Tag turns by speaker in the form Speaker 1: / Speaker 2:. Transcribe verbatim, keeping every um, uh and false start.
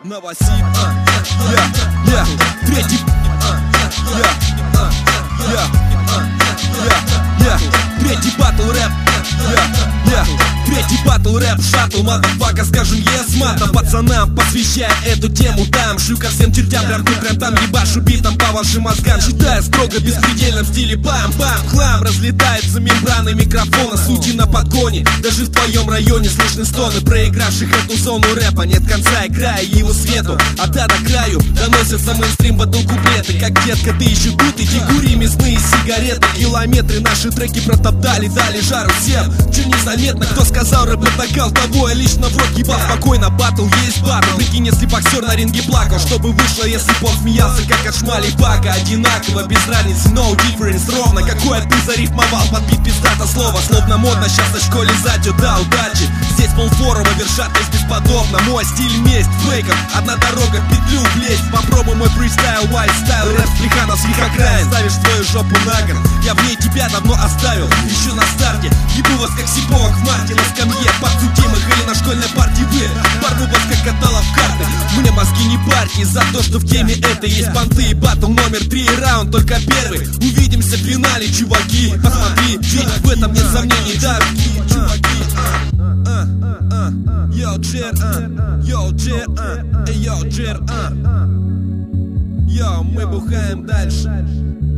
Speaker 1: Новосиб, я, я, третий, я, я, я, я, третий батл рэп, я, я, третий батл рэп, шаттл, мазафака, скажем yes матом пацанам, посвящая эту тему там. Шлю ко всем чертям, прям тут, прям там, ебашу битом по вашим мозгам. Считаю строго беспредельном стиле бам-бам, хлам. Разлетается мембраны микрофона, сути на подгоне. Даже в твоем районе слышны стоны проигравших эту зону рэпа. Нет конца и края его свету, от до краю доносятся мейнстрим батл куплеты. Как детка, ты еще тут, иди кури мясные сигареты. Километры наши треки протоптали, дали жару всем. Че незаметно, кто сказал рэп накал, того я лично в рот ебал. Спокойно, батл есть батл. Прикинь, если боксер на ринге плакал, чтобы вышло, если бог смеялся, как от шмали бака. Одинаково, без разницы, no difference. Ровно, какое ты зарифмовал, подбит пиздато слово. Словно модно сейчас на школе затю, да, удачи. Здесь полфорума, вершатность бесподобно. Мой стиль месть, фейков, одна дорога, в петлю влезть. Попробуй мой фристайл, white style, рэп с плехановских окраин. Ставишь свою жопу на гор, я в ней тебя давно оставил, еще на старте. Ебу вас как сиповок в марте на скамье подсудимых или на школьной партии. Вы порву вас как катала в карты. Мне мозги не парьте за то, что в теме это есть понты. И батл номер три, раунд только первый. Увидимся в финале, чуваки. Посмотри, ведь в этом нет сомнений, да, чуваки. Йоу, Джер, йоу, Джер, йоу, Джер, йоу, мы бухаем дальше.